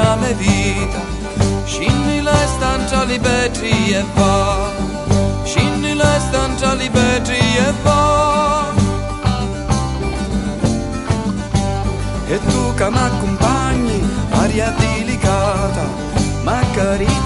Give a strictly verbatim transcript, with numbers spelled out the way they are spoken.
la mia vita, scinni le stanze liberi e va, scinni le stanze liberi e va. E tu che mi accompagni, aria delicata, ma carina